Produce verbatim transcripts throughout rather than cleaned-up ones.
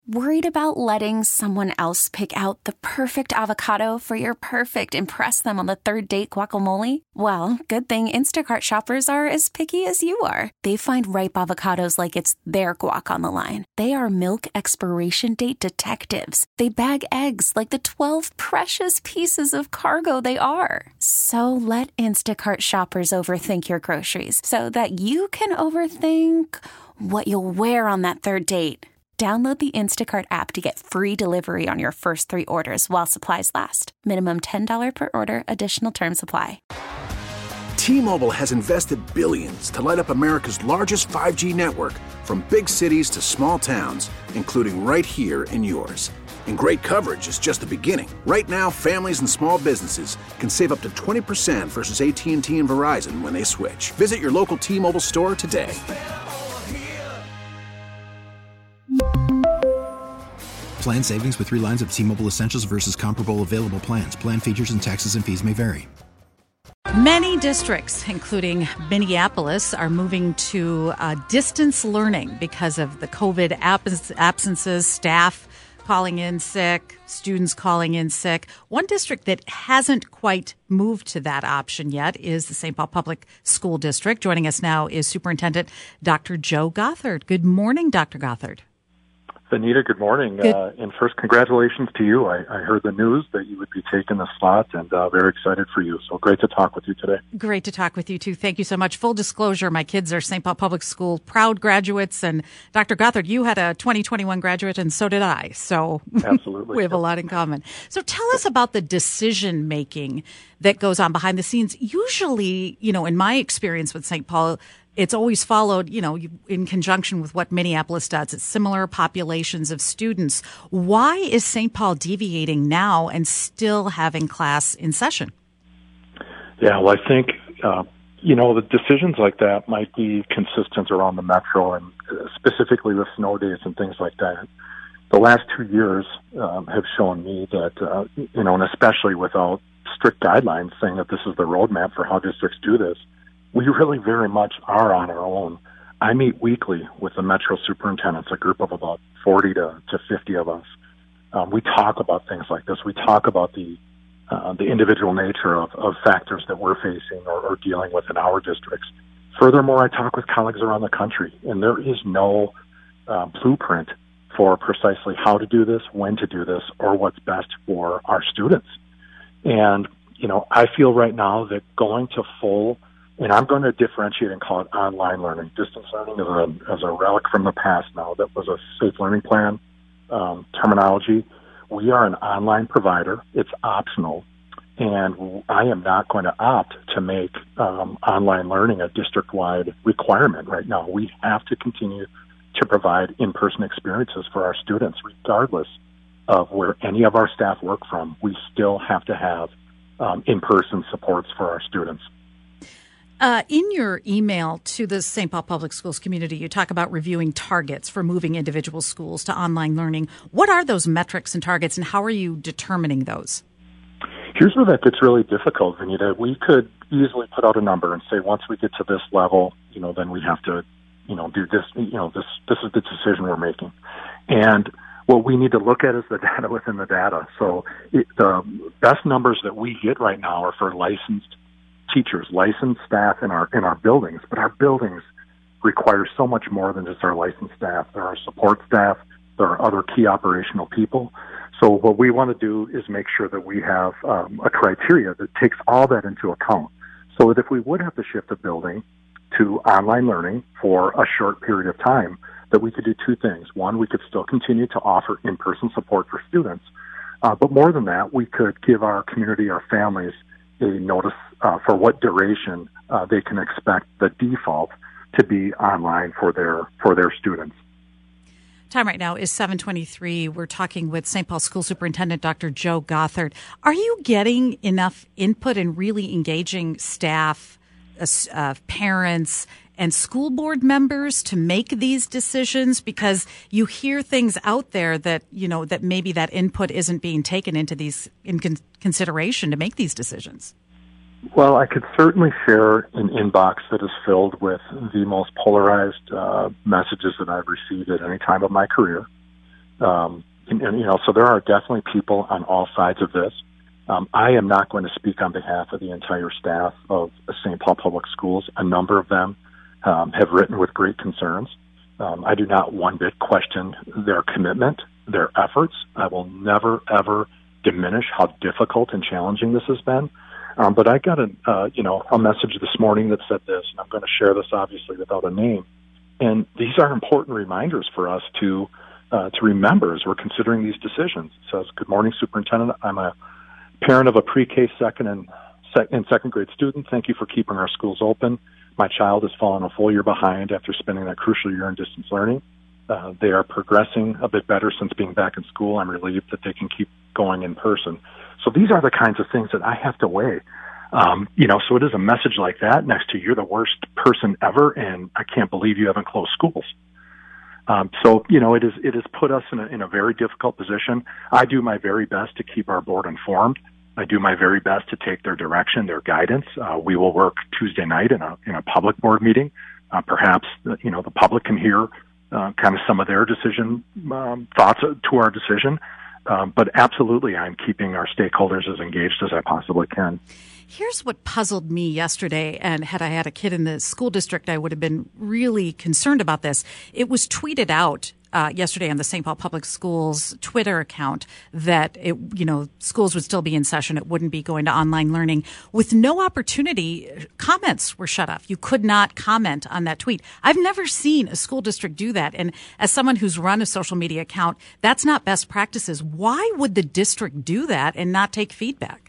Worried about letting someone else pick out the perfect avocado for your perfect impress them on the third date guacamole? Well, good thing Instacart shoppers are as picky as you are. They find ripe avocados like it's their guac on the line. They are milk expiration date detectives. They bag eggs like the twelve precious pieces of cargo they are. So let Instacart shoppers overthink your groceries so that you can overthink what you'll wear on that third date. Download the Instacart app to get free delivery on your first three orders while supplies last. Minimum ten dollars per order. Additional terms apply. T-Mobile has invested billions to light up America's largest five G network, from big cities to small towns, including right here in yours. And great coverage is just the beginning. Right now, families and small businesses can save up to twenty percent versus A T and T and Verizon when they switch. Visit your local T-Mobile store today. Plan savings with three lines of T-Mobile Essentials versus comparable available plans. Plan features and taxes and fees may vary. Many districts, including Minneapolis, are moving to uh, distance learning because of the COVID abs- absences, staff calling in sick, students calling in sick. One district that hasn't quite moved to that option yet is the Saint Paul Public School District. Joining us now is Superintendent Doctor Joe Gothard. Good morning, Doctor Gothard. Anita, good morning. Good. Uh, and first, congratulations to you. I, I heard the news that you would be taking the slot, and uh, very excited for you. So great to talk with you today. Great to talk with you, too. Thank you so much. Full disclosure, my kids are Saint Paul Public School proud graduates, and Doctor Gothard, you had a twenty twenty-one graduate, and so did I. So absolutely, we have a lot in common. So tell us about the decision-making that goes on behind the scenes. Usually, you know, in my experience with Saint Paul, it's always followed, you know, in conjunction with what Minneapolis does. It's similar populations of students. Why is Saint Paul deviating now and still having class in session? Yeah, well, I think, uh, you know, the decisions like that might be consistent around the metro, and specifically with snow days and things like that. The last two years um, have shown me that, uh, you know, and especially without strict guidelines saying that this is the roadmap for how districts do this, we really very much are on our own. I meet weekly with the Metro superintendents, a group of about forty to fifty of us. Um, we talk about things like this. We talk about the uh, the individual nature of, of factors that we're facing or, or dealing with in our districts. Furthermore, I talk with colleagues around the country, and there is no uh, blueprint for precisely how to do this, when to do this, or what's best for our students. And, you know, I feel right now that going to full And I'm going to differentiate and call it online learning. Distance learning is a, is a relic from the past now. That was a safe learning plan um, terminology. We are an online provider. It's optional. And I am not going to opt to make um, online learning a district-wide requirement right now. We have to continue to provide in-person experiences for our students, regardless of where any of our staff work from. We still have to have um, in-person supports for our students. Uh, in your email to the Saint Paul Public Schools community, you talk about reviewing targets for moving individual schools to online learning. What are those metrics and targets, and how are you determining those? Here's where that gets really difficult, Anita. We could easily put out a number and say, once we get to this level, you know, then we have to, you know, do this, you know, this, this is the decision we're making. And what we need to look at is the data within the data. So it, the best numbers that we get right now are for licensed teachers, licensed staff in our in our buildings, but our buildings require so much more than just our licensed staff. There are support staff, there are other key operational people. So what we want to do is make sure that we have um, a criteria that takes all that into account. So that if we would have to shift a building to online learning for a short period of time, that we could do two things. One, we could still continue to offer in-person support for students, uh, but more than that, we could give our community, our families, a notice uh, for what duration uh, they can expect the default to be online for their for their students. Time right now is seven twenty-three. We're talking with Saint Paul School Superintendent Doctor Joe Gothard. Are you getting enough input and really engaging staff, uh, uh, parents, and school board members to make these decisions? Because you hear things out there that, you know, that maybe that input isn't being taken into these in con- consideration to make these decisions. Well, I could certainly share an inbox that is filled with the most polarized uh, messages that I've received at any time of my career. Um, and, and, you know, so there are definitely people on all sides of this. Um, I am not going to speak on behalf of the entire staff of Saint Paul Public Schools. A number of them um, have written with great concerns. Um, I do not one bit question their commitment, their efforts. I will never, ever diminish how difficult and challenging this has been. Um, but I got a, uh, you know, a message this morning that said this, and I'm going to share this obviously without a name. And these are important reminders for us to uh, to remember as we're considering these decisions. It says, "Good morning, Superintendent. I'm a parent of a pre-K second and, sec- and second grade student. Thank you for keeping our schools open. My child has fallen a full year behind after spending that crucial year in distance learning. Uh, they are progressing a bit better since being back in school. I'm relieved that they can keep going in person." So these are the kinds of things that I have to weigh. Um, you know, so it is a message like that next to "You're the worst person ever, and I can't believe you haven't closed schools." Um, so, you know, it is, it has put us in a, in a very difficult position. I do my very best to keep our board informed. I do my very best to take their direction, their guidance. Uh, we will work Tuesday night in a, in a public board meeting. Uh, perhaps, you know, the public can hear, uh, kind of some of their decision, um, thoughts to our decision. Um, but absolutely, I'm keeping our stakeholders as engaged as I possibly can. Here's what puzzled me yesterday, and had I had a kid in the school district, I would have been really concerned about this. It was tweeted out uh, yesterday on the Saint Paul Public Schools Twitter account that it, you know, schools would still be in session. It wouldn't be going to online learning. With no opportunity, comments were shut off. You could not comment on that tweet. I've never seen a school district do that. And as someone who's run a social media account, that's not best practices. Why would the district do that and not take feedback?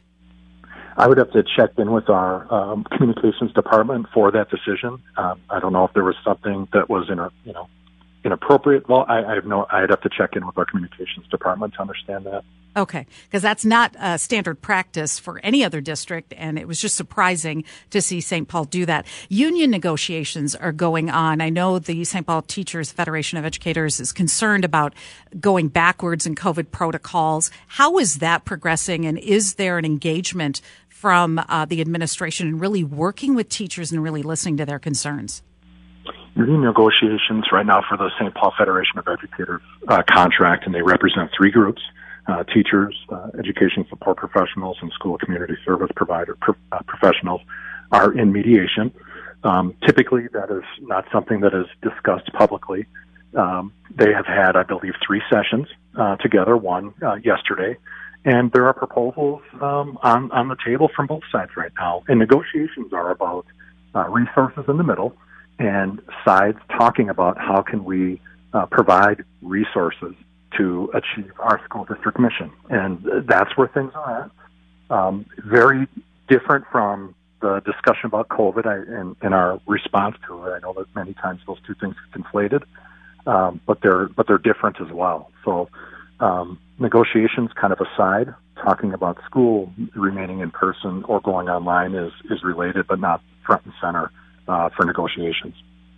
I would have to check in with our um, communications department for that decision. Um, I don't know if there was something that was in a, you know, inappropriate. Well, I, I have no. I'd have to check in with our communications department to understand that. Okay, because that's not a standard practice for any other district, and it was just surprising to see Saint Paul do that. Union negotiations are going on. I know the Saint Paul Teachers Federation of Educators is concerned about going backwards in COVID protocols. How is that progressing, and is there an engagement from uh, the administration in really working with teachers and really listening to their concerns? Union negotiations right now for the Saint Paul Federation of Educators uh, contract, and they represent three groups: uh, teachers, uh, education support professionals, and school community service provider pro- uh, professionals, are in mediation. Um, typically, that is not something that is discussed publicly. Um, they have had, I believe, three sessions uh, together, one uh, yesterday, and there are proposals um, on, on the table from both sides right now. And negotiations are about uh, resources in the middle, and sides talking about how can we uh, provide resources to achieve our school district mission. And that's where things are at. Um, very different from the discussion about COVID I, and, and our response to it. I know that many times those two things are conflated, um, but they're but they're different as well. So um, negotiations kind of aside, talking about school remaining in person or going online is, is related, but not front and center uh, for negotiations.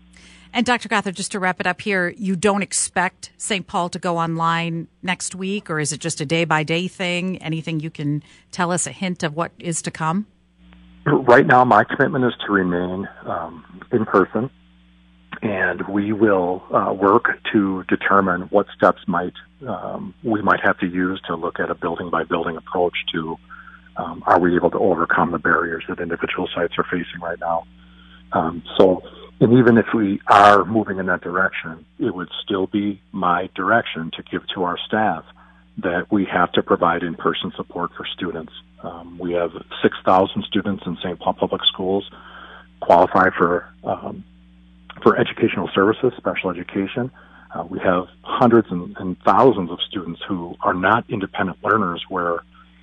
And Doctor Gothard, just to wrap it up here, you don't expect Saint Paul to go online next week, or is it just a day-by-day thing? Anything you can tell us, a hint of what is to come? Right now, my commitment is to remain um, in person, and we will uh, work to determine what steps might um, we might have to use to look at a building-by-building approach to um, are we able to overcome the barriers that individual sites are facing right now. Um, so, and even if we are moving in that direction, it would still be my direction to give to our staff that we have to provide in-person support for students. Um, we have six thousand students in Saint Paul Public Schools qualify for um, for educational services, special education. Uh, we have hundreds and, and thousands of students who are not independent learners, where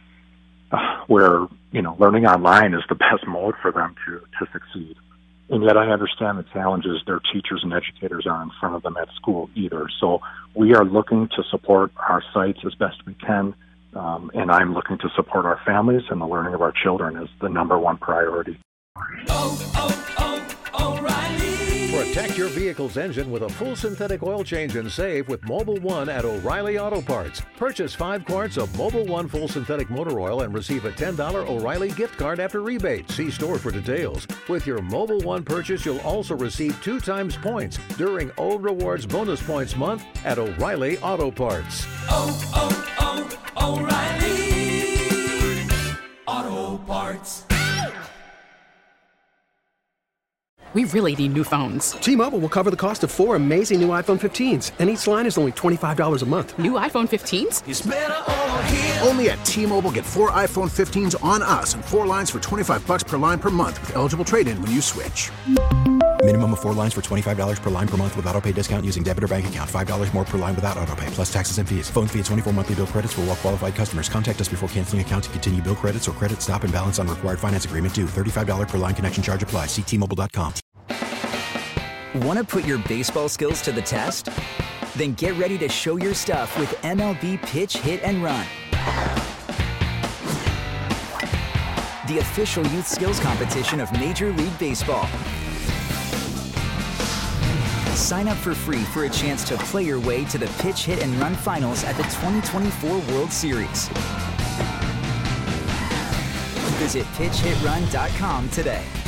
uh, where you know learning online is the best mode for them to to succeed. And yet I understand the challenges their teachers and educators are in front of them at school either. So we are looking to support our sites as best we can, um, and I'm looking to support our families and the learning of our children as the number one priority. Oh, oh, oh, O'Reilly. For a Protect your vehicle's engine with a full synthetic oil change and save with Mobil one at O'Reilly Auto Parts. Purchase five quarts of Mobil one full synthetic motor oil and receive a ten dollars O'Reilly gift card after rebate. See store for details. With your Mobil one purchase, you'll also receive two times points during O Rewards Bonus Points Month at O'Reilly Auto Parts. Oh, oh, oh, O'Reilly Auto Parts. We really need new phones. T-Mobile will cover the cost of four amazing new iPhone fifteens, and each line is only twenty-five dollars a month. New iPhone fifteens? It's better over here. Only at T-Mobile, get four iPhone fifteens on us and four lines for twenty-five bucks per line per month with eligible trade-in when you switch. Minimum of four lines for twenty-five dollars per line per month with autopay discount using debit or bank account. five dollars more per line without autopay, plus taxes and fees. Phone fee at twenty-four monthly bill credits for well-qualified customers. Contact us before canceling account to continue bill credits or credit stop and balance on required finance agreement due. thirty-five dollars per line connection charge applies. See T Mobile dot com. Want to put your baseball skills to the test? Then get ready to show your stuff with M L B Pitch, Hit, and Run. The official youth skills competition of Major League Baseball. Sign up for free for a chance to play your way to the Pitch, Hit, and Run finals at the twenty twenty-four World Series. Visit pitch hit run dot com today.